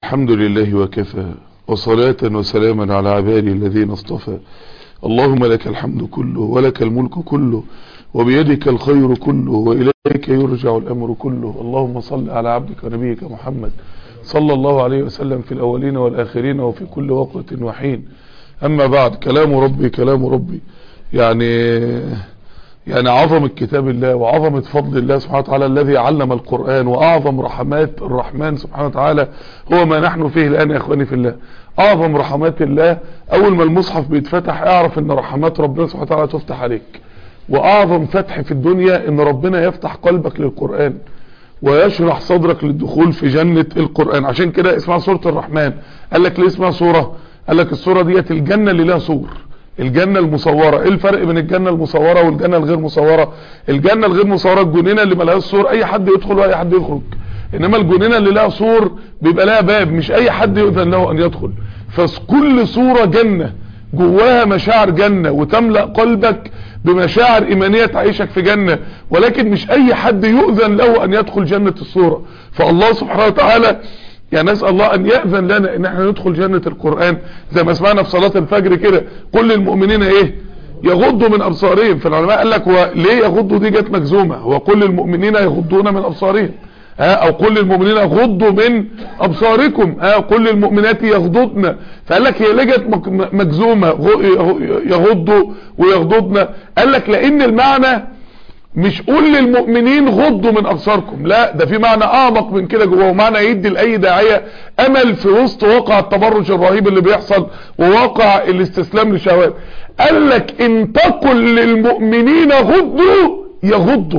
الحمد لله وكفى، وصلاة وسلاما على عبادي الذين اصطفى. اللهم لك الحمد كله، ولك الملك كله، وبيدك الخير كله، وإليك يرجع الأمر كله. اللهم صل على عبدك ونبيك محمد صلى الله عليه وسلم في الأولين والآخرين وفي كل وقت وحين. أما بعد، كلام ربي يعني عظمة كتاب الله وعظمة فضل الله سبحانه وتعالى الذي علم القرآن، وأعظم رحمات الرحمن سبحانه وتعالى هو ما نحن فيه الآن يا إخواني في الله. أعظم رحمات الله أول ما المصحف بيتفتح اعرف أن رحمات ربنا سبحانه وتعالى تفتح عليك. وأعظم فتح في الدنيا أن ربنا يفتح قلبك للقرآن ويشرح صدرك للدخول في جنة القرآن. عشان كده اسمها سورة الرحمن. قال لك ليه اسمها سورة؟ قال لك السورة ديت الجنة اللي لها سور، الجنة المصورة. ايه الفرق بين الجنة المصورة والجنة الغير مصورة؟ الجنة الغير مصورة الجنينة اللي ملهاش سور اي حد يدخل واي حد يخرج، انما الجنينة اللي لها سور بيبقى لها باب مش اي حد يؤذن له ان يدخل. فكل صورة جنة جواها مشاعر جنة وتملأ قلبك بمشاعر ايمانية تعيشك في جنة، ولكن مش اي حد يؤذن له ان يدخل جنة الصورة. فالله سبحانه وتعالى يعني نسأل الله ان يأذن لنا ان احنا ندخل جنة القرآن زي ما سمعنا في صلاة الفجر كده. كل المؤمنين ايه؟ يغضوا من ابصارهم. فالعلماء قال لك وليه يغضوا دي جت مجزومة؟ هو كل المؤمنين يغضون من ابصارهم او كل المؤمنين يغضوا من ابصاركم كل المؤمنات يغضضن. فقال لك هي ليه جت مجزومة يغضوا ويغضضن؟ قال لك لان المعنى مش قول للمؤمنين غضوا من ابصاركم، لا ده في معنى اعمق من كده جوه، معنى يدي لاي داعيه امل في وسط واقع التبرج الرهيب اللي بيحصل وواقع الاستسلام للشهوات. قال لك ان تقل للمؤمنين غضوا يغضوا.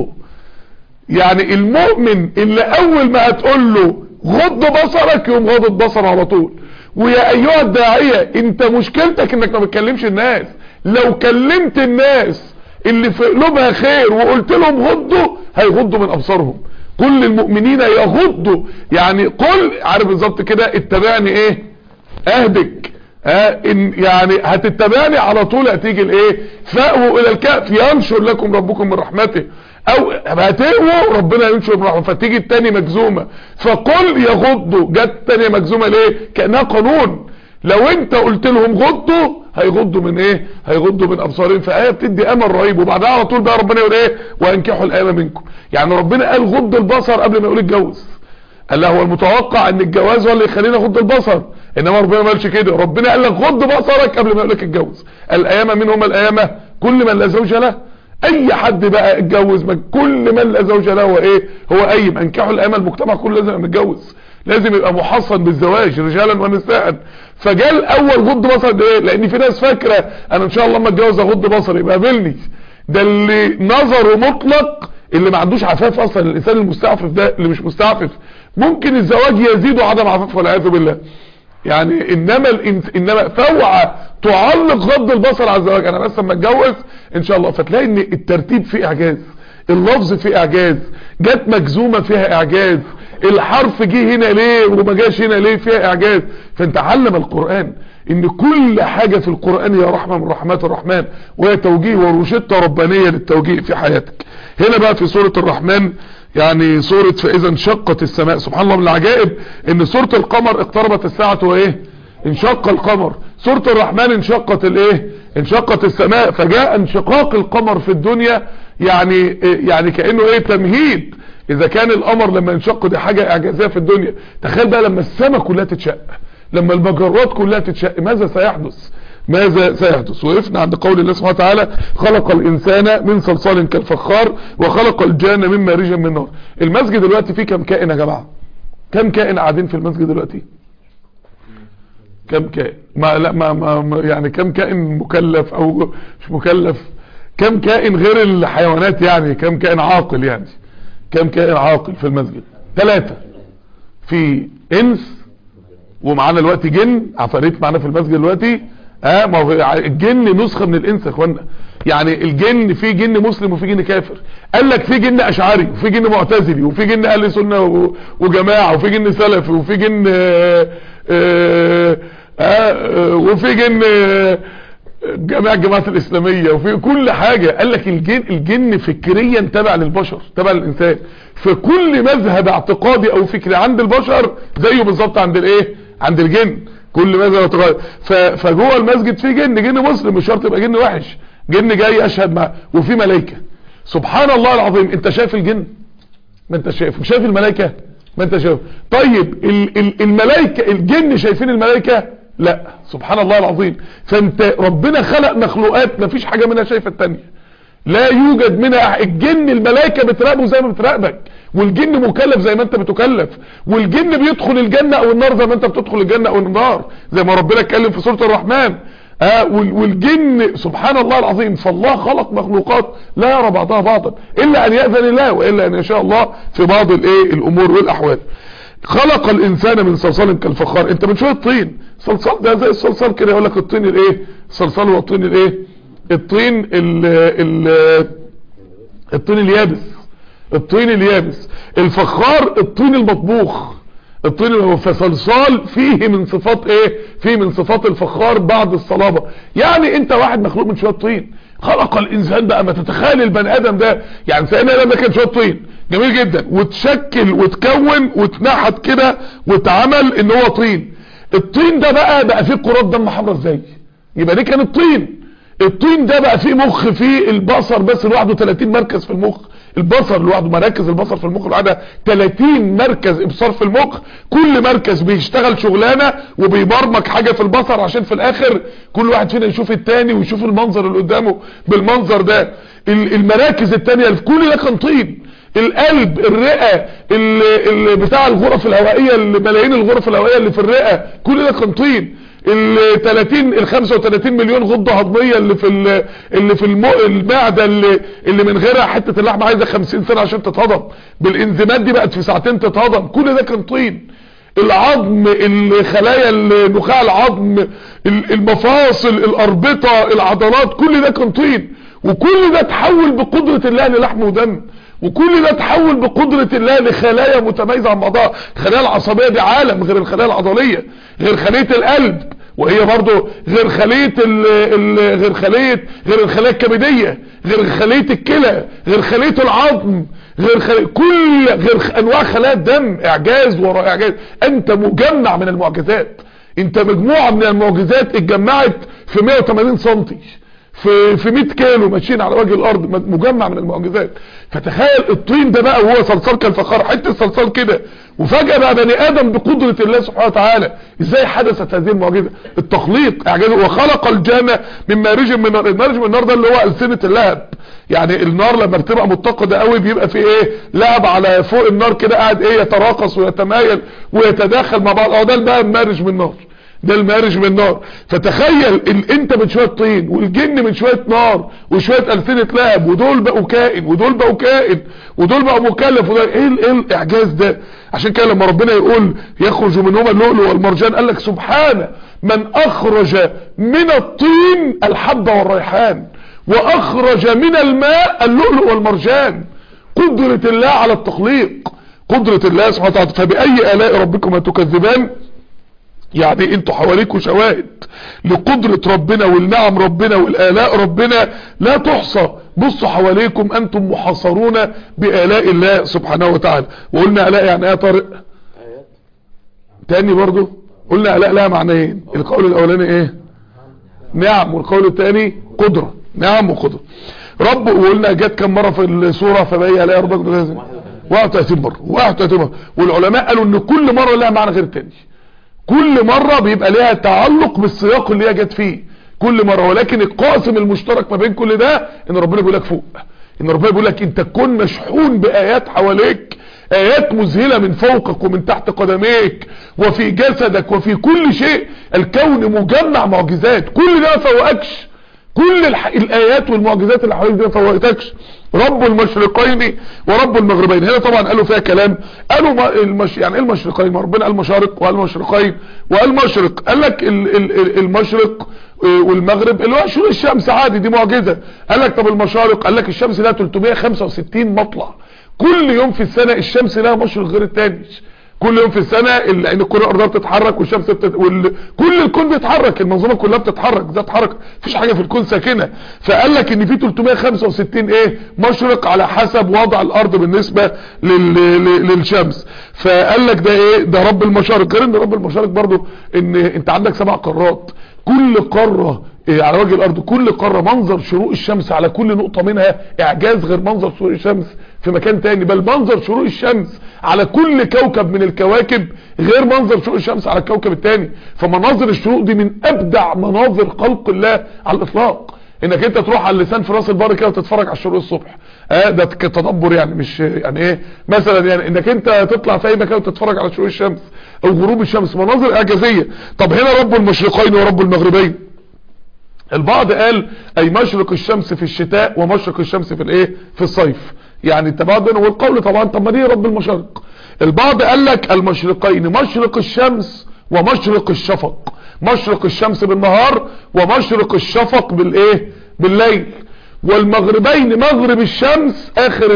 يعني المؤمن اللي اول ما هتقول له غض بصرك يقوم غض بصره على طول. ويا ايها الداعيه انت مشكلتك انك ما بتكلمش الناس، لو كلمت الناس اللي في قلوبها خير وقلت لهم غضوا هيغضوا من ابصارهم. كل المؤمنين يغضوا، يعني قل عارف بالظبط كده اتبعني ايه اهدك إن يعني هتتبعني على طول هتيجي الايه فاووا الى الكهف ينشر لكم ربكم من رحمته، او هتقووا ربنا ينشر من رحمته. فتيجي التاني مجزومه فقل يغضوا، جت التانيه مجزومه ليه؟ كانها قانون. لو انت قلت لهم غضوا هيغضوا من ايه؟ هيغضوا من ابصارهم. فآية بتدي امل رهيب. وبعدها على طول بقى ربنا يقول ايه؟ وانكحوا الايام منكم. يعني ربنا قال غض البصر قبل ما يقول اتجوز. قال له هو المتوقع ان الجواز هو اللي يخلينا غض البصر، انما ربنا ما قالش كده. ربنا قال لك غض بصرك قبل ما يقول لك اتجوز. الايام من هم الايام؟ كل من لا زوج له. اي حد بقى اتجوز، كل من لا زوج له هو ايه؟ هو قايم. انكحوا الايام، المجتمع كله لازم يبقى متجوز، لازم يبقى محصن بالزواج رجالا ونساء. فجاء الاول غض بصر ليه؟ لان في ناس فاكره انا ان شاء الله لما اتجوز اغض بصري يبقى قابلني. ده اللي نظره مطلق، اللي ما عندوش عفاف اصلا. الانسان المستعفف ده اللي مش مستعفف ممكن الزواج يزيده عدم عفاف والعياذ بالله. يعني انما فوعى تعلق غض البصر على الزواج. انا بس لما اتجوز ان شاء الله. فتلاقي ان الترتيب فيه اعجاز، اللفظ فيه اعجاز، جت مجزومه فيها اعجاز، الحرف جه هنا ليه وما جاش هنا ليه، فيها اعجاز. فانت علم القرآن ان كل حاجة في القرآن هي رحمة من رحمات الرحمن، وهي توجيه وروشتة ربانية للتوجيه في حياتك. هنا بقى في سورة الرحمن، يعني سورة فإذا انشقت السماء. سبحان الله من العجائب ان سورة القمر اقتربت الساعة وايه؟ انشق القمر. سورة الرحمن انشقت الايه؟ انشقت السماء. فجاء انشقاق القمر في الدنيا يعني كأنه ايه؟ تمهيد. اذا كان القمر لما ينشق دي حاجة اعجازية في الدنيا، تخيل بقى لما السماء كلها تتشق، لما المجرات كلها تتشق، ماذا سيحدث؟ وقفنا عند قول الله سبحانه وتعالى خلق الانسان من صلصال كالفخار وخلق الجان من مارج من نار. المسجد دلوقتي فيه كم كائن يا جماعة؟ كم كائن قاعدين في المسجد دلوقتي؟ كم كائن؟ يعني كم كائن مكلف او مش مكلف؟ كم كائن غير الحيوانات؟ يعني كم كائن عاقل؟ يعني كم كائن عاقل في المسجد؟ 3. في انس، ومعانا دلوقتي جن عفاريت معانا في المسجد دلوقتي. ما هو الجن نسخه من الانس يا اخوانا. يعني الجن في جن مسلم وفي جن كافر. قال لك في جن اشعري وفي جن معتزلي وفي جن اهل سنه وجماعه وفي جن سلفي وفي جن وفي جن الجماعات الاسلامية وفي كل حاجة. قال لك الجن فكريا تبع للبشر، تبع للانسان، فكل مذهب اعتقادي او فكري عند البشر زيه بالظبط عند الايه، عند الجن. كل مذهب اعتقادي. فجوه المسجد في جن مسلم، مش شرط يبقى جن وحش، جن جاي اشهد معاه، وفي ملائكة. سبحان الله العظيم. انت شايف الجن؟ ما انت شايف الملائكة؟ ما انت شايف. طيب الملائكة، الجن شايفين الملائكة؟ لا. سبحان الله العظيم. فانت ربنا خلق مخلوقات ما فيش حاجة منها شايفة التانية، لا يوجد منها. الجن الملائكة بتراقبه زي ما بتراقبك، والجن مكلف زي ما انت بتكلف، والجن بيدخل الجنة او النار زي ما انت بتدخل الجنة او النار، زي ما ربنا اتكلم في سورة الرحمن. والجن سبحان الله العظيم. فالله خلق مخلوقات لا يرى بعضها بعضا الا ان يأذن الله، والا ان يشاء الله في بعض الامور والاحوال. خلق الانسان من صلصال كالفخار. انت من شويه طين، صلصال ده زي الصلصال كده. يقول لك الطين الايه، الصلصال هو الطين الايه، الطين الطين اليابس، الطين اليابس. الفخار الطين المطبوخ، الطين. فصلصال فيه من صفات ايه، فيه من صفات الفخار بعد الصلابة. يعني انت واحد مخلوق من شويه طين. خلق الانسان بقى، ما تتخيل البني ادم ده، يعني سيدنا ادم ده كان شويه طين جميل جدا، وتشكل وتكون وتنحت كده واتعمل ان هو طين. الطين ده بقى فيه كرات دم حمراء ازاي؟ يبقى دي كان الطين. الطين ده بقى فيه مخ، فيه البصر بس لوحده 30 مركز في المخ. البصر لوحده، مراكز البصر في المخ لوحدها 30 مركز ابصار في المخ. كل مركز بيشتغل شغلانه وبيبرمج حاجه في البصر، عشان في الاخر كل واحد فينا يشوف التاني ويشوف المنظر اللي قدامه بالمنظر ده. المراكز التانية كل ده كان طين. القلب، الرئه، اللي بتاع الغرف الهوائيه، اللي ملايين الغرف الهوائيه اللي في الرئه، كل ده كان طين. ال 35 مليون غده هضميه اللي في المعده، اللي من غيرها حته اللحمه عايزه 50 سنه عشان تتهضم، بالانزيمات دي بقت في ساعتين تتهضم. كل ده كان طين. العظم، الخلايا، النخاع العظم، المفاصل، الاربطه، العضلات، كل ده كان طين. وكل ده تحول بقدره الله للحم ودم، وكل ده تحول بقدرة الله لخلايا متميزة عن بعضها. الخلايا العصبية دي عالم غير الخلايا العضلية، غير خلية القلب، وهي برضو غير خلية غير الخلايا الكبدية، غير خلية الكلى، غير خلية العظم، غير انواع خلايا الدم. اعجاز وراء اعجاز. انت مجمع من المعجزات، انت مجموعة من المعجزات اتجمعت في 180 سنتي في 100 كيلو ماشيين على وجه الارض، مجمع من المعجزات. فتخيل الطين ده بقى وهو صلصال كالفخار، حته صلصال كده، وفجاه بقى بني ادم بقدره الله سبحانه وتعالى. ازاي حدثت هذه المعجزه؟ التخليق اعجاز. وخلق الجنه من مارج من نار. المارج من النار ده اللي هو ألسنة اللهب. يعني النار لما بتبقى متقده قوي بيبقى في ايه، لهب على فوق النار كده قاعد يتراقص ويتمايل ويتداخل مع بعض. ده بقى المارج من نار، ده المارج من النار. فتخيل انت من شوية طين، والجن من شوية نار وشوية ألسنة لهب، ودول بقوا كائن ودول بقوا كائن ودول بقوا مكلف. وده ايه الاعجاز ده؟ عشان كده لما ربنا يقول يخرج منهما اللؤلؤ والمرجان، قال لك سبحانه من اخرج من الطين الحب والريحان، واخرج من الماء اللؤلؤ والمرجان. قدرة الله على التخليق، قدرة الله سبحانه وتعالى. فبأي آلاء ربكما تكذبان؟ يعني انتوا حواليكوا شواهد لقدرة ربنا والنعم ربنا والآلاء ربنا لا تحصى. بصوا حواليكم، انتم محاصرون بآلاء الله سبحانه وتعالى. وقلنا آلاء يعني ايه يا طارق؟ تاني برضو قلنا آلاء لها معنيين. القول الاولاني ايه؟ نعم. والقول الثاني قدرة. نعم وقدرة رب. وقلنا جت كم مرة في السورة؟ فبأي آلاء ربك 31 مرة. 31 مرة. والعلماء قالوا ان كل مرة لها معنى غير الثاني، كل مرة بيبقى لها تعلق بالسياق اللي هي جت فيه كل مرة. ولكن القاسم المشترك ما بين كل ده ان ربنا بيقول لك فوق، ان ربنا بيقول لك انت تكون مشحون بآيات حواليك، آيات مذهلة من فوقك ومن تحت قدميك وفي جسدك وفي كل شيء. الكون مجمع معجزات، كل ده ما فوقكش. كل الآيات والمعجزات اللي حواليك دي ما فوقتكش. رب المشرقين ورب المغربين. هنا طبعا قالوا فيها كلام، قالوا يعني ايه المشرقين؟ ما ربنا قال مشارق وقال مشرقين وقال مشرق. قال لك المشرق والمغرب اللي هو شروق الشمس عادي، دي معجزة. قال لك طب المشارق؟ قال لك الشمس لها 365 مطلع، كل يوم في السنة الشمس لها مشرق غير التاني. كل يوم في السنة، لان الكرة الارضية بتتحرك والشمس كل الكون بيتحرك، المنظومة كلها بتتحرك ذات حركة، مفيش حاجة في الكون ساكنة. فقال لك ان في 365 مشرق على حسب وضع الارض بالنسبة للشمس. فقال لك ده رب المشارق. غير ان رب المشارق برضو ان انت عندك 7 قارات، كل قارة على وجه الارض، كل قارة منظر شروق الشمس على كل نقطة منها اعجاز غير منظر شروق الشمس في مكان تاني، بل منظر شروق الشمس على كل كوكب من الكواكب غير منظر شروق الشمس على الكوكب التاني. فمناظر الشروق دي من ابدع مناظر خلق الله على الاطلاق. انك انت تروح على اللسان في راس البر كده وتتفرج على الشروق الصبح، ده كتدبر يعني، مش يعني مثلا يعني انك انت تطلع في اي مكان وتتفرج على شروق الشمس او غروب الشمس، مناظر اعجازية. طب هنا رب المشرقين ورب المغربين. البعض قال اي مشرق الشمس في الشتاء ومشرق الشمس في في الصيف، يعني التبادل والقول طبعا. طب ما دي رب المشارق. البعض قال لك المشرقين مشرق الشمس ومشرق الشفق، مشرق الشمس بالنهار ومشرق الشفق بالليل. والمغربين مغرب الشمس اخر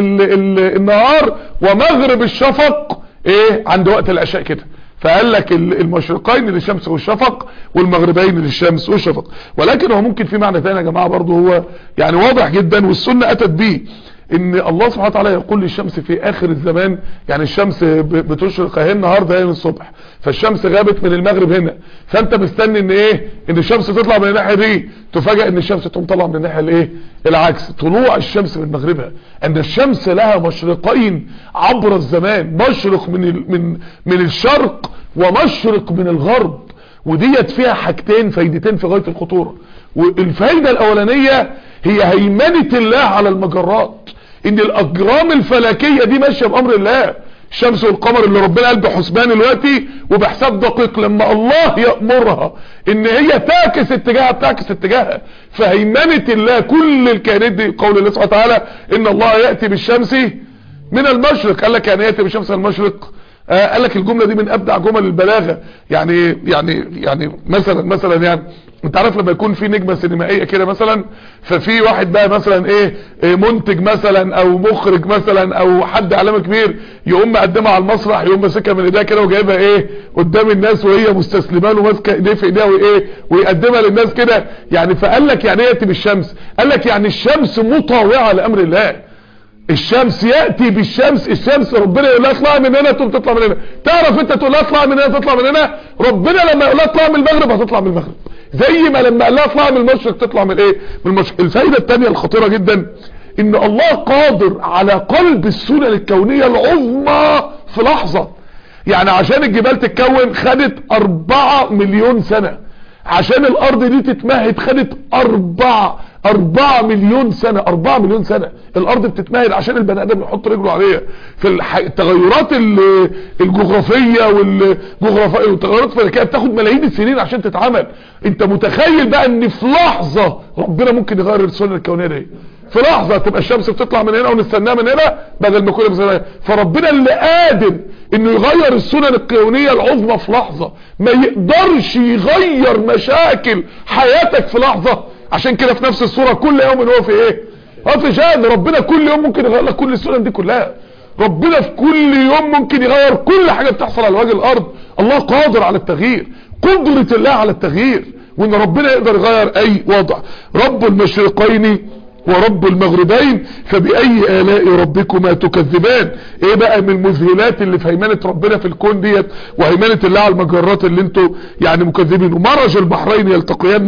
النهار ومغرب الشفق عند وقت العشاء كده. فقال لك المشرقين للشمس والشفق والمغربين للشمس والشفق. ولكن هو ممكن في معنى ثاني يا جماعة برضو، هو يعني واضح جدا والسنة اتت بيه، ان الله سبحانه وتعالى يقول للشمس في اخر الزمان، يعني الشمس بتشرق اهي النهارده هنا الصبح، فالشمس غابت من المغرب هنا، فانت مستني ان ان الشمس تطلع من الناحيه دي، تفاجئ ان الشمس تقوم طالعه من الناحيه العكس، طلوع الشمس من مغربها. ان الشمس لها مشرقين عبر الزمان، مشرق من الشرق ومشرق من الغرب، وديت فيها حاجتين فايدتين في غايه الخطوره. والفايده الاولانيه هي هيمنه الله على المجرات، ان الاجرام الفلكيه دي ماشيه بامر الله. الشمس والقمر اللي ربنا قال بحسبان دلوقتي وبحساب دقيق، لما الله يأمرها ان هي تعكس اتجاهها بتعكس اتجاهها. فهيمنه الله كل الكائنات دي، قول الله سبحانه وتعالى ان الله يأتي بالشمس من المشرق. قال لك يعني يأتي بالشمس من المشرق، قال لك الجملة دي من ابدع جمل البلاغة. يعني مثلا يعني انت عارف لما يكون في نجمة سينمائية كده مثلا، ففي واحد بقى مثلا منتج مثلا او مخرج مثلا او حد اعلامي كبير، يقوم مقدمها على المسرح، يقوم ماسكها من ايديها كده وجايبها قدام الناس وهي مستسلمه له، ماسكه ايديه في ايديها ويقدمها للناس كده يعني. فقال لك يعني ياتي بالشمس، قال لك يعني الشمس مطاوعه لامر الله. الشمس يأتي بالشمس، الشمس ربنا يقول لها اطلع من هنا تقوم تطلع من هنا. تعرف انت تقول لها اطلع من هنا تطلع من هنا، ربنا لما يقول لها اطلع من المغرب هتطلع من المغرب، زي ما لما قال لها اطلع من المشرق تطلع من من المشرق. الفائده الثانيه الخطيره جدا ان الله قادر على قلب السنن الكونيه العظمى في لحظه. يعني عشان الجبال تتكون خدت 4 مليون سنه، عشان الارض دي تتمهد خدت 4 مليون سنة. 4 مليون سنة الارض بتتمهد عشان البني ادم يحط رجله عليها. في التغيرات الجغرافية والتغيرات الفلكية بتاخد ملايين السنين عشان تتعمل. انت متخيل بقى ان في لحظة ربنا ممكن يغير السنة الكونية دي؟ في لحظة تبقى الشمس بتطلع من هنا ونستناها من هنا بدل ما كنا بنستناها. فربنا اللي قادر انه يغير السنن الكونية العظمى في لحظة. ما يقدرش يغير مشاكل حياتك في لحظة. عشان كده في نفس الصورة كل يوم هو في هو في شأن. ربنا كل يوم ممكن يغير لك كل السنن دي كلها. ربنا في كل يوم ممكن يغير كل حاجة بتحصل على وجه الارض. الله قادر على التغيير، قدرة الله على التغيير، وان ربنا يقدر يغير اي وضع. رب المشرقين ورب المغربين فبأي آلاء ربكما تكذبان. ايه بقى من المذهلات اللي في هيمنة ربنا في الكون ديت وهيمنة الله على المجرات اللي انتوا يعني مكذبين. ومرج البحرين يلتقيان.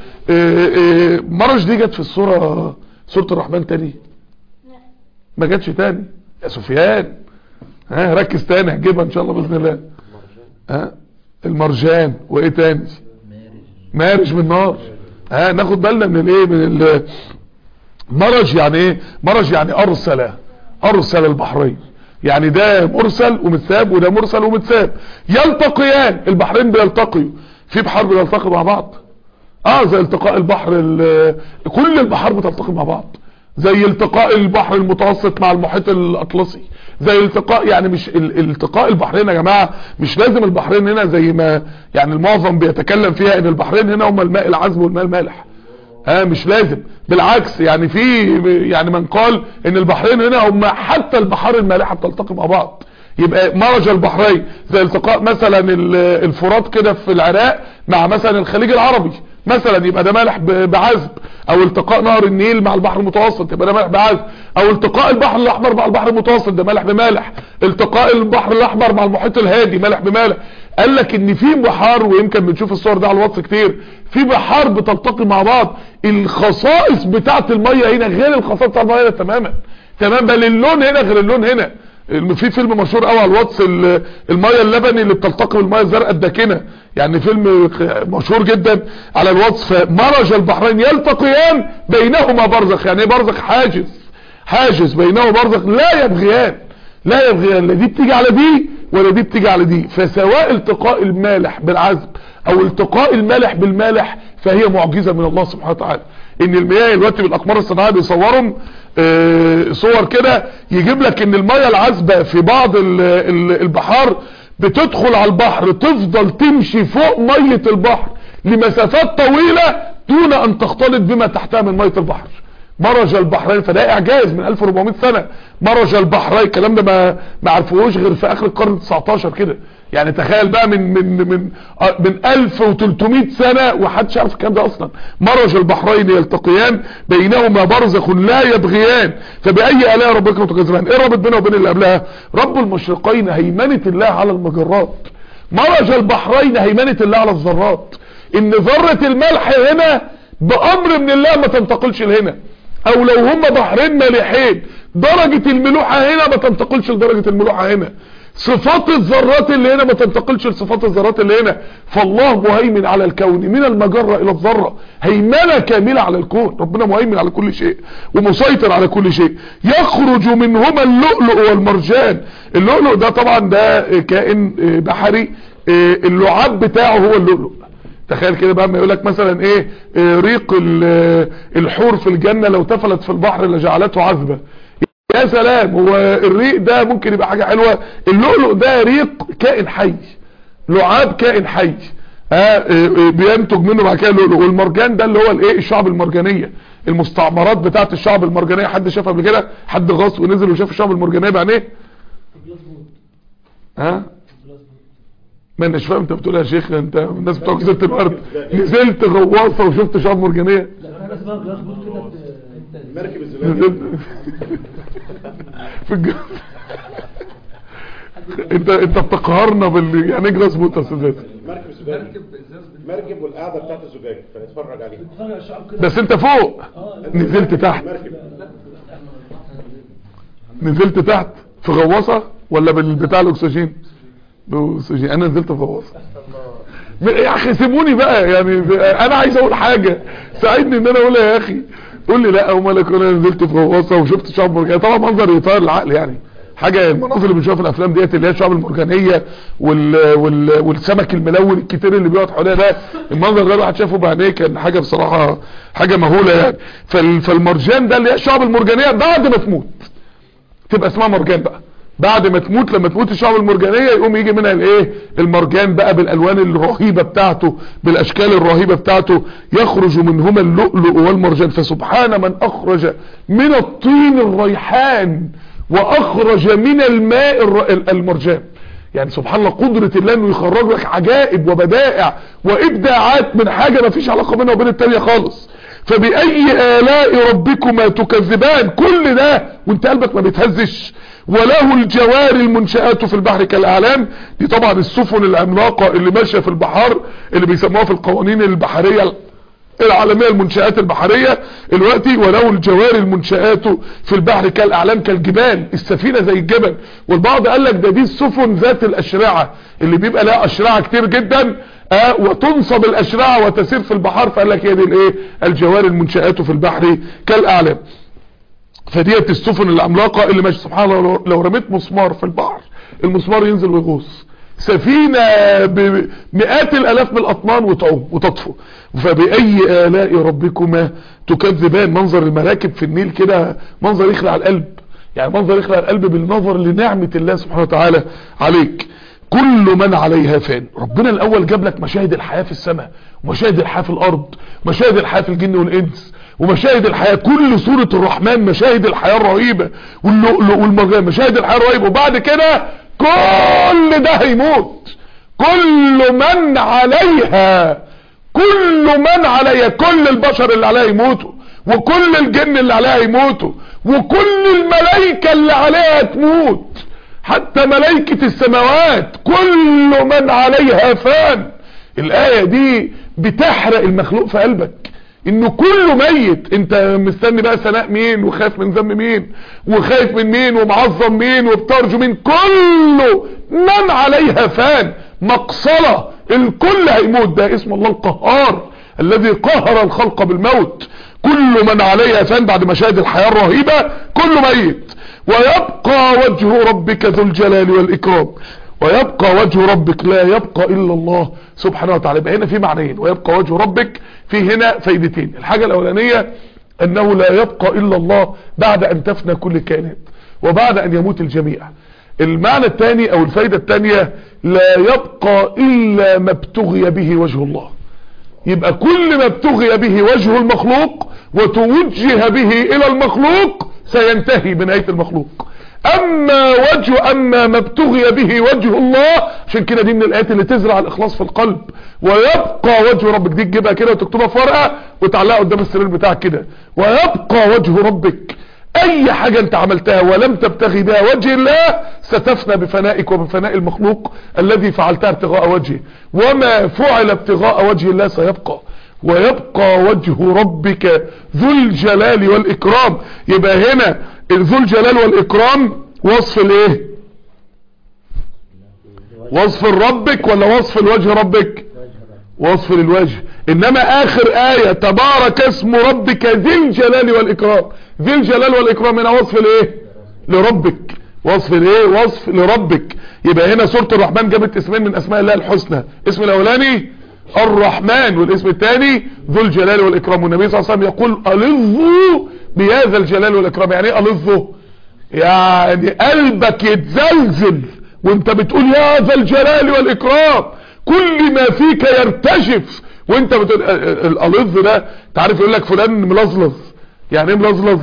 مرج دي جت في سورة الرحمن تاني؟ ما جاتش تاني يا سفيان. ركز تاني هجيبها ان شاء الله باذن الله. المرجان. وايه تاني؟ مارج من نار. ناخد بالنا من مرج يعني ايه؟ مرج يعني ارسل البحرين، يعني ده مرسل ومتساب وده مرسل ومتساب. يلتقيان، البحرين بيلتقيوا. في بحار بيلتقي مع بعض زي التقاء البحر، كل البحار بتلتقي مع بعض، زي التقاء البحر المتوسط مع المحيط الاطلسي، زي التقاء يعني مش التقاء البحرين يا جماعه مش لازم البحرين هنا زي ما يعني المعظم بيتكلم فيها ان البحرين هنا هم الماء العذب والماء المالح. مش لازم، بالعكس يعني في يعني من قال ان البحرين هنا هم حتى البحار المالحه بتلتقي مع بعض. يبقى مرج البحرين زي التقاء مثلا الفرات كده في العراق مع مثلا الخليج العربي مثلا، يبقى ده مالح بعذب. او التقاء نهر النيل مع البحر المتوسط يبقى ده مالح بعذب. او التقاء البحر الاحمر مع البحر المتوسط ده مالح بمالح. التقاء البحر الاحمر مع المحيط الهادي مالح بمالح. قال لك ان في بحار، ويمكن بنشوف الصور ده على الواتس كتير، في بحار بتلتقي مع بعض الخصائص بتاعه الميه هنا غير الخصائص بتاعه الميه هنا تماما، بل اللون هنا غير اللون هنا. في فيلم مشهور قوي على الواتس، الميه اللبني اللي بتلتقي بالميه الزرقاء الداكنه، يعني فيلم مشهور جدا على الواتس. فمرج البحرين يلتقيان بينهما برزخ، يعني برزخ حاجز بينهما برزخ لا يبغيان، لا دي بتيجي على دي ولا دي بتيجي على دي. فسواء التقاء المالح بالعذب او التقاء المالح بالمالح فهي معجزة من الله سبحانه وتعالى. ان المياه دلوقتي بالاقمار الصناعيه بيصورهم صور كده، يجيب لك ان المياه العذبه في بعض البحار بتدخل على البحر تفضل تمشي فوق ميه البحر لمسافات طويله دون ان تختلط بما تحتها من ميه البحر. مرج البحرين، فده اعجاز من 1400 سنه. مرج البحرين الكلام ده ما عرفوهوش غير في اخر القرن 19 كده. يعني تخيل بقى من 1300 سنه ومحدش عارف الكلام ده اصلا. مرج البحرين يلتقيان بينهما برزخ لا يبغيان فباي الاء ربكما تكذبان. ايه الرابط بينه وبين اللي قبلها؟ رب المشرقين هيمنه الله على المجرات، مرج البحرين هيمنه الله على الذرات. ان ذره الملح هنا بامر من الله ما تنتقلش لهنا، او لو هم بحرين مالحين درجة الملوحة هنا ما تنتقلش لدرجة الملوحة هنا. صفات الذرات اللي هنا ما تنتقلش لصفات الذرات اللي هنا. فالله مهيمن على الكون من المجرة الى الذرة، هيمنة كاملة على الكون. ربنا مهيمن على كل شيء ومسيطر على كل شيء. يخرج منهما اللؤلؤ والمرجان. اللؤلؤ ده طبعا ده كائن بحري، اللعاب بتاعه هو اللؤلؤ. تخيل كده بقى ما يقولك مثلا ايه، ريق الحور في الجنة لو تفلت في البحر لجعلته عذبة. يا سلام، هو الريق ده ممكن يبقى حاجة حلوة. اللؤلؤ ده ريق كائن حي، لعاب كائن حي، بينتج منه بعد كده اللؤلؤ. والمرجان ده اللي هو الايه، الشعب المرجانية، المستعمرات بتاعت الشعب المرجانية. حد شافها قبل كده؟ حد غاص ونزل وشاف الشعب المرجانية بعينيه؟ ما اناش فاهم انت بتقول يا شيخ. انت الناس بتوع جزيره الارض نزلت غواصه وشفت شعاب مرجانيه؟ لا انا اسمها جلاس بوت كده مركب الزباله في انت بتقهرنا يعني جلاس بوت يا استاذ زياد. مركب الزباله، مركب والقعده بتاعت الزجاج فنتفرج عليها. بس انت فوق، نزلت تحت. نزلت تحت في غواصه ولا بالبتاع الاكسجين؟ انا نزلت في غواصه. يا اخي سيبوني بقى، يعني انا عايز اقول حاجه، ساعدني ان انا اقولها يا اخي. قول لي لا ومالك، انا نزلت في غواصه وشفت شعاب مرجانيه. طبعا منظر يطير العقل، يعني حاجه المناظر اللي بنشوفها في الافلام ديت اللي هي الشعاب المرجانيه والسمك الملون الكتير اللي بيقعد حواليها ده، المنظر ده الواحد شافه بعينيه كان حاجه بصراحه حاجه مهوله يعني. فالمرجان ده اللي هي الشعاب المرجانيه بعد ما تموت تبقى اسمها مرجان بقى. بعد ما تموت، لما تموت الشعب المرجانية يقوم يجي منها الايه، المرجان بقى بالالوان الرهيبة بتاعته، بالاشكال الرهيبة بتاعته. يخرج منهما اللؤلؤ والمرجان. فسبحان من اخرج من الطين الريحان واخرج من الماء المرجان. يعني سبحان الله قدرة الله انه يخرج لك عجائب وبدائع وابداعات من حاجة ما فيش علاقة بينها وبين التانية خالص. فبأي آلاء ربكما تكذبان. كل ده وانت قلبك ما بيتهزش. وله الجوار المنشآت في البحر كالأعلام. دي طبعا السفن العملاقة اللي ماشية في البحار، اللي بيسموها في القوانين البحرية العالمية المنشآت البحرية دلوقتي. وله الجوار المنشآت في البحر كالأعلام، كالجبال. السفينة زي الجبل. والبعض قال لك دي السفن ذات الأشرعة اللي بيبقى لها أشرعة كتير جدا، وتنصب الأشرعة وتسير في البحر. فقال لك هي دي الايه، الجوار المنشآت في البحر كالأعلام. فديت السفن العملاقة اللي ماشي. سبحان الله لو رميت مسمار في البحر المسمار ينزل ويغوص. سفينة بمئات الالاف من الاطنان وتعوم وتطفو. فبأي آلاء ربكما تكذبان. منظر المراكب في النيل كده منظر يخلع القلب، يعني منظر يخلع القلب بالنظر لنعمة الله سبحانه وتعالى عليك. كل من عليها فان. ربنا الاول جاب لك مشاهد الحياة في السماء ومشاهد الحياة في الارض، مشاهد الحياة في الجن والانس ومشاهد الحياة. كل سورة الرحمن مشاهد الحياة الرهيبة واللؤلؤ والمرجان، مشاهد الحياة الرهيبة. وبعد كده كل ده هيموت. كل من عليها، كل البشر اللي عليها يموتوا، وكل الجن اللي عليها يموتوا، وكل الملائكة اللي عليها تموت، حتى ملائكة السماوات كل من عليها فان. الآية دي بتحرق المخلوق في قلبك انه كله ميت. انت مستني بقى ثناء مين، وخايف من ذنب مين، وخايف من مين، ومعظم مين، وبترجو مين؟ كله من عليها فان، مقصلة، الكل هيموت. ده اسم الله القهار الذي قهر الخلق بالموت. كل من عليها فان، بعد مشاهد الحياة الرهيبة كله ميت. ويبقى وجه ربك ذو الجلال والإكرام. ويبقى وجه ربك، لا يبقى إلا الله سبحانه وتعالى. يبقى هنا في معنيين، ويبقى وجه ربك في هنا فايدتين. الحاجة الأولانية أنه لا يبقى إلا الله بعد أن تفنى كل الكائنات وبعد أن يموت الجميع. المعنى الثاني أو الفايدة الثانية، لا يبقى إلا ما ابتغي به وجه الله. يبقى كل ما ابتغي به وجه المخلوق وتوجه به إلى المخلوق سينتهي بنهاية المخلوق. اما ما ابتغي به وجه الله، عشان كده دي من الايات اللي تزرع الاخلاص في القلب. ويبقى وجه ربك، دي تجيبها كده وتكتبها في ورقه وتعلقها قدام السرير بتاعك كده. ويبقى وجه ربك، اي حاجه انت عملتها ولم تبتغي بها وجه الله ستفنى بفنائك وبفناء المخلوق الذي فعلتها ابتغاء وجهه. وما فعل ابتغاء وجه الله سيبقى. ويبقى وجه ربك ذو الجلال والإكرام. يبقى هنا ذو الجلال والإكرام وصف الايه؟ وصف ربك ولا وصف الوجه ربك؟ وصف للوجه. انما اخر آية تبارك اسم ربك ذي الجلال والإكرام. ذي الجلال والإكرام هنا وصف الايه؟ لربك. وصف الايه؟ وصف لربك. يبقى هنا سورة الرحمن جابت اسمين من اسماء الله الحسنى. اسم الاولاني الرحمن، والاسم الثاني ذو الجلال والإكرام. والنبي صلى الله عليه وسلم يقول ألظوا بهذا الجلال والإكرام. يعني ايه ألظوا؟ يعني قلبك يتزلزل وانت بتقول يا ذا الجلال والإكرام، كل ما فيك يرتجف وانت بتقول. الألظ ده تعرف يقول لك فلان ملظلظ. يعني ايه ملظلظ؟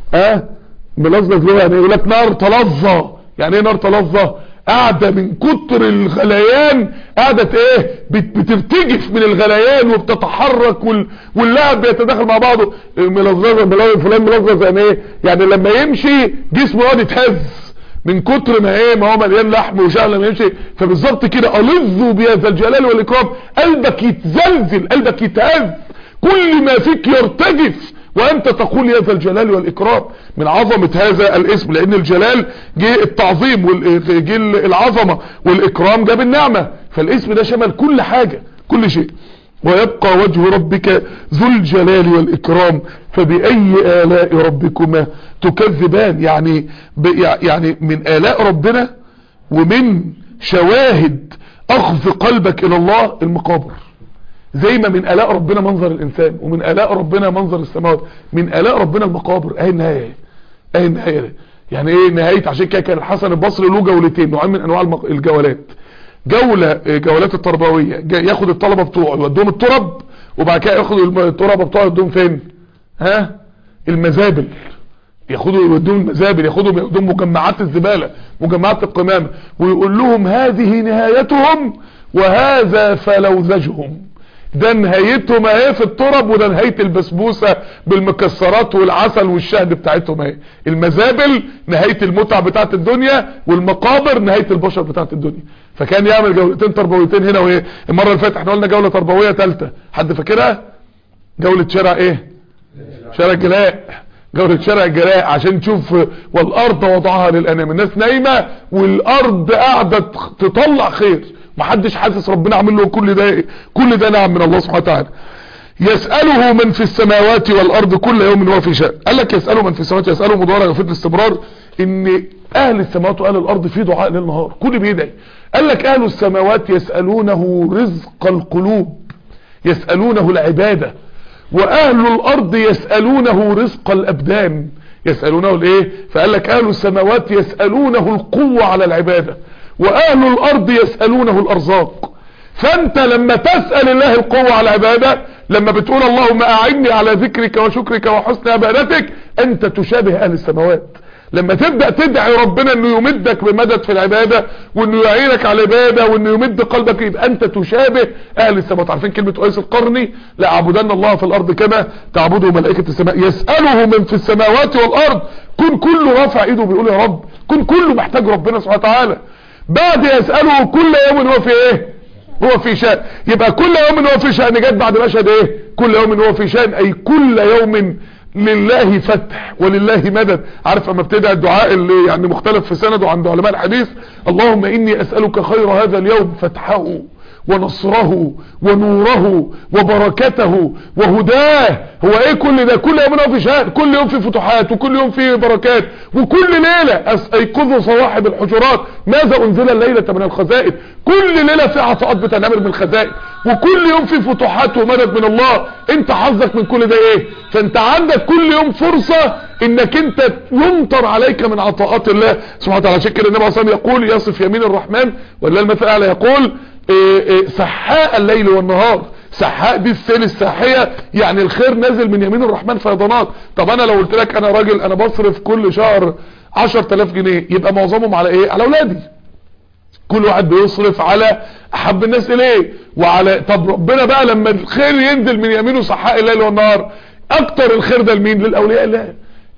ملظلظ له يعني يقول لك نار تلظى. يعني ايه نار تلظى؟ قاعدة من كتر الغليان، قاعدة ايه؟ بترتجف من الغليان وبتتحرك واللعب بيتداخل مع بعضه. فلان ملظلظ يعني ايه؟ يعني لما يمشي جسمه يقعد يتهز من كتر ما ايه، ما هو مليان لحم وشعر لما يمشي. فبالظبط كده ألظوا بهذا الجلال والإكرام، قلبك يتزلزل، قلبك يتهز، كل ما فيك يرتجف وانت تقول يا ذا الجلال والإكرام. من عظمة هذا الاسم، لان الجلال جه التعظيم وجه العظمة، والإكرام جاب النعمة، فالاسم ده شمل كل حاجة، كل شيء. ويبقى وجه ربك ذو الجلال والإكرام فبأي آلاء ربكما تكذبان. يعني من آلاء ربنا ومن شواهد أخذ قلبك إلى الله المقابر. زي ما من آلاء ربنا منظر الإنسان، ومن آلاء ربنا منظر السماوات، من آلاء ربنا المقابر. اهي النهاية، اهي النهاية. يعني ايه نهاية؟ عشان كده كان الحسن البصري له جولتين، نوعين من انواع الجولات. جولات التربوية، ياخد الطلبة بتوعه يودوهم الترب، وبعد كده ياخد الطلبة بتوعه يودوهم فين؟ المزابل. يودوهم المزابل، يودوهم مجمعات الزبالة، مجمعات القمامة، ويقول لهم هذه نهايتهم وهذا فلوذجهم. ده نهايتهم اهي في الترب، وده نهاية البسبوسة بالمكسرات والعسل والشهد بتاعتهم اهي. المزابل نهاية المتع بتاعت الدنيا، والمقابر نهاية البشر بتاعت الدنيا. فكان يعمل جولتين تربويتين هنا. وايه المرة اللي فاتت احنا قلنا جولة تربوية ثالثة، حد فاكرها؟ جولة شارع ايه؟ شارع الجلاء. جولة شارع الجلاء عشان تشوف والارض وضعها للانام. الناس نايمة والارض قاعدة تطلع خير، محدش حاسس ربنا عامل له كل ده نعم من الله سبحانه وتعالى. يسأله من في السماوات والارض كل يوم هو في شأن. قال لك يسأله من في السماوات، يسأله مضارع يفيد الاستمرار، ان اهل السماوات واهل الارض في دعاء ليل نهار، كل بيدعي. قال لك اهل السماوات يسألونه رزق القلوب، يسألونه العبادة، واهل الارض يسألونه رزق الابدان، يسألونه الايه؟ فقال لك اهل السماوات يسألونه القوة على العبادة، واهل الارض يسألونه الارزاق. فانت لما تسأل الله القوة على العبادة، لما بتقول اللهم اعني على ذكرك وشكرك وحسن عبادتك، انت تشابه اهل السماوات. لما تبدأ تدعي ربنا انه يمدك بمدد في العبادة وانه يعينك على العبادة وانه يمد قلبك، يبقى انت تشابه اهل السماوات. عارفين كلمة قيس القرني؟ لا اعبدن الله في الارض كما تعبده ملائكة السماء، يسأله من في السماوات والارض. كن كله رافع ايده بيقول يا رب، كن كله محتاج ربنا سبحانه وتعالى. بعد يسأله كل يوم هو في ايه؟ هو في شأن. يبقى كل يوم هو في شأن جت بعد مشهد ايه؟ كل يوم هو في شأن، اي كل يوم لله فتح ولله مدد. عارف اما ابتدأ الدعاء اللي يعني مختلف في سنده عند علماء الحديث، اللهم اني اسألك خير هذا اليوم فتحه ونصره ونوره وبركته وهداه. هو ايه كل ده؟ كل يوم هو في شأن، كل يوم في فتوحات وكل يوم في بركات، وكل ليلة ايقظوا صواحب الحجرات ماذا انزل الليلة من الخزائن. كل ليلة في عطاءات بتنعمل من الخزائن، وكل يوم في فتوحات ومدد من الله. انت حظك من كل ده ايه؟ فانت عندك كل يوم فرصة انك انت يمطر عليك من عطاءات الله سبحانه وتعالى. عشان كده النبي صلى الله عليه وسلم يقول، يصف يمين الرحمن ولله المثل الاعلى، يقول سحاء الليل والنهار. سحاء دي السيل الساحية، يعني الخير نازل من يمين الرحمن فيضانات. طب انا لو قلت لك انا راجل انا بصرف كل شهر 10,000 جنيه، يبقى معظمهم على ايه؟ على اولادي. كل واحد بيصرف على احب الناس اليه وعلى. طب ربنا بقى لما الخير ينزل من يمينه سحاء الليل والنهار، اكتر الخير ده لمين؟ للاولياء الله.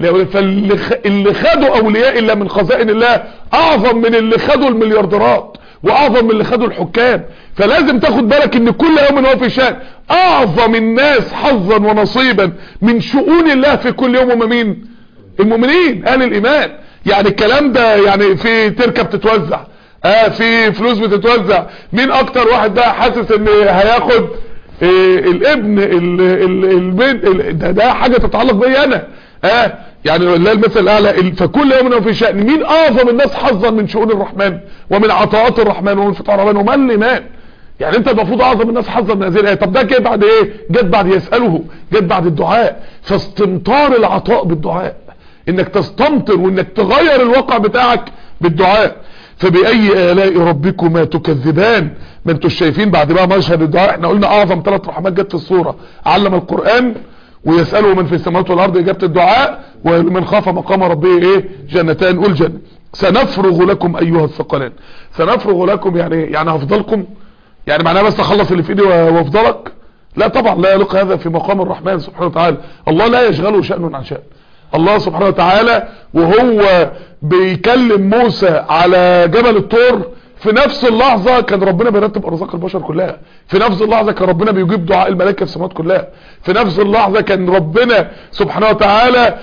فاللي خدوا اولياء الله من خزائن الله اعظم من اللي خدوا المليارديرات واعظم من اللي خدوا الحكام. فلازم تاخد بالك ان كل يوم هو في شأن. اعظم الناس حظا ونصيبا من شؤون الله في كل يوم هم مين؟ المؤمنين اهل الايمان. يعني الكلام ده يعني في تركه بتتوزع، في فلوس بتتوزع، مين اكتر واحد بقى حاسس ان هياخد الابن البنت؟ ده حاجه تتعلق بيا انا. يعني لله المثل الاعلى. فكل يوم هو في شأن. مين اعظم الناس حظا من شؤون الرحمن ومن عطاءات الرحمن ومن فتح الرحمن؟ ومن الايمان. يعني انت المفروض اعظم الناس حظا من هذه الايه. طب ده جه بعد ايه؟ جت بعد يسأله، جت بعد الدعاء. فاستمطار العطاء بالدعاء، انك تستمطر وانك تغير الواقع بتاعك بالدعاء. فبأي آلاء ربكما تكذبان. ما انتوش شايفين بعد بقى مشهد الدعاء؟ احنا قلنا اعظم 3 رحمات جت في الصورة: علم القرآن، ويسأله من في السماوات والارض اجابة الدعاء، ومن خاف مقام ربه ايه؟ جنتان. قول جنة. سنفرغ لكم ايها الثقلان. سنفرغ لكم يعني هفضلكم؟ يعني معناها بس اخلص اللي في ايدي وافضلك؟ لا طبعا، لا يليق هذا في مقام الرحمن سبحانه وتعالى. الله لا يشغله شأن عن شأن. الله سبحانه وتعالى وهو بيكلم موسى على جبل الطور، في نفس اللحظة كان ربنا بيرتب ارزاق البشر كلها. في نفس اللحظة كان ربنا بيجيب دعاء الملائكة في السماوات كلها. في نفس اللحظة كان ربنا سبحانه وتعالى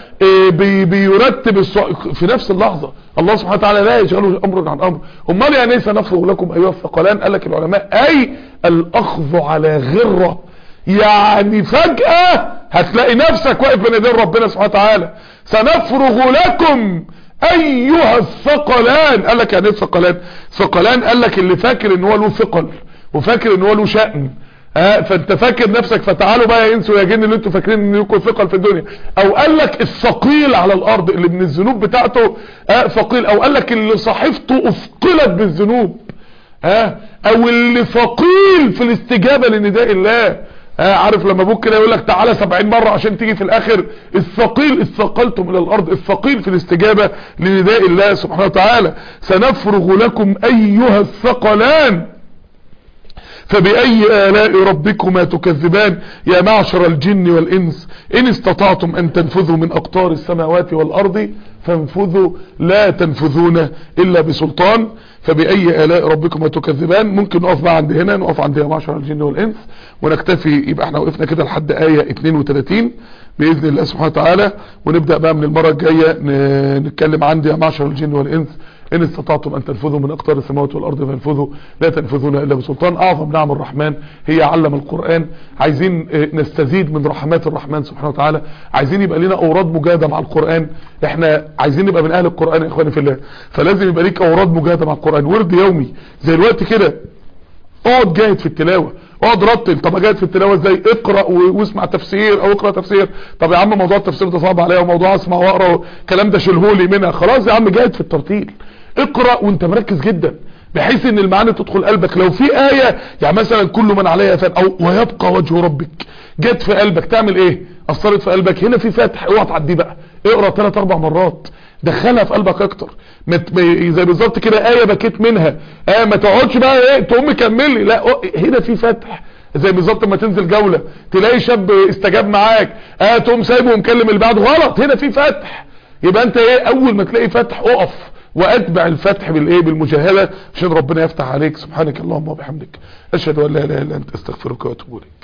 بيرتب في نفس اللحظة. الله سبحانه وتعالى لا يشغله امر عن امر. امال يعني سنفرغ لكم ايها الثقلان؟ قال لك العلماء اي الاخذ على غرة. يعني فجأة هتلاقي نفسك واقف بين يدين ربنا سبحانه وتعالى. سنفرغ لكم ايها الثقلان. قال لك يعني ايه الثقلان؟ ثقلان قال لك اللي فاكر ان هو له ثقل وفاكر ان هو له شأن، فانت فاكر نفسك. فتعالوا بقى يا انس ويا جن اللي انتوا فاكرين ان لكم ثقل في الدنيا. او قال لك الثقيل على الارض اللي من الذنوب بتاعته ثقيل. او قال لك اللي صحيفته اثقلت بالذنوب، او اللي ثقيل في الاستجابة لنداء الله. عارف لما ابوك كده يقول لك تعالى 70 مرة عشان تيجي في الاخر؟ الثقيل اثقلتم الى الارض، الثقيل في الاستجابة لنداء الله سبحانه وتعالى. سنفرغ لكم ايها الثقلان. فبأي آلاء ربكما تكذبان. يا معشر الجن والإنس إن استطعتم أن تنفذوا من أقطار السماوات والأرض فانفذوا لا تنفذون إلا بسلطان. فبأي آلاء ربكما تكذبان. ممكن نقف بقى عند هنا، نقف عند يا معشر الجن والإنس ونكتفي. يبقى احنا وقفنا كده لحد آية 32 بإذن الله سبحانه وتعالى، ونبدأ بقى من المرة الجاية نتكلم عن يا معشر الجن والإنس إن استطعتم أن تنفذوا من أقطار السماوات والأرض فانفذوا لا تنفذون إلا بسلطان. أعظم نعم الرحمن هي علم القرآن. عايزين نستزيد من رحمات الرحمن سبحانه وتعالى. عايزين يبقى لنا أوراد مجاهدة مع القرآن. احنا عايزين نبقى من أهل القرآن يا إخواني في الله. فلازم يبقى ليك أوراد مجاهدة مع القرآن، ورد يومي زي الوقت كده. اقعد جاهد في التلاوة، اقعد رتل. طب اجاهد في التلاوة ازاي؟ اقرأ واسمع تفسير او اقرأ تفسير. طب يا عم موضوع التفسير ده صعب عليا، وموضوع اسمع واقرأ الكلام ده شيلهولي منها. خلاص يا عم جاهد في الترتيل، اقرأ وانت مركز جدا بحيث ان المعاني تدخل قلبك. لو في آية يعني مثلا كل من عليها فان او ويبقى وجه ربك جت في قلبك تعمل ايه؟ اثرت في قلبك، هنا في فتح، اوعى تعديه بقى، اقرا 3-4 مرات، دخلها في قلبك اكتر. زي بالظبط كده آية بكيت منها، ما تقعدش بقى ايه تقوم مكملي، لا هنا في فتح. زي بالظبط لما تنزل جولة تلاقي شاب استجاب معاك، تقوم سايبه ومكلم اللي بعده، غلط، هنا في فتح. يبقى انت ايه، اول ما تلاقي فتح اقف واتبع الفتح بالايه، بالمجاهدة، عشان ربنا يفتح عليك. سبحانك اللهم وبحمدك، اشهد ان لا اله الا انت، استغفرك واتوب اليك.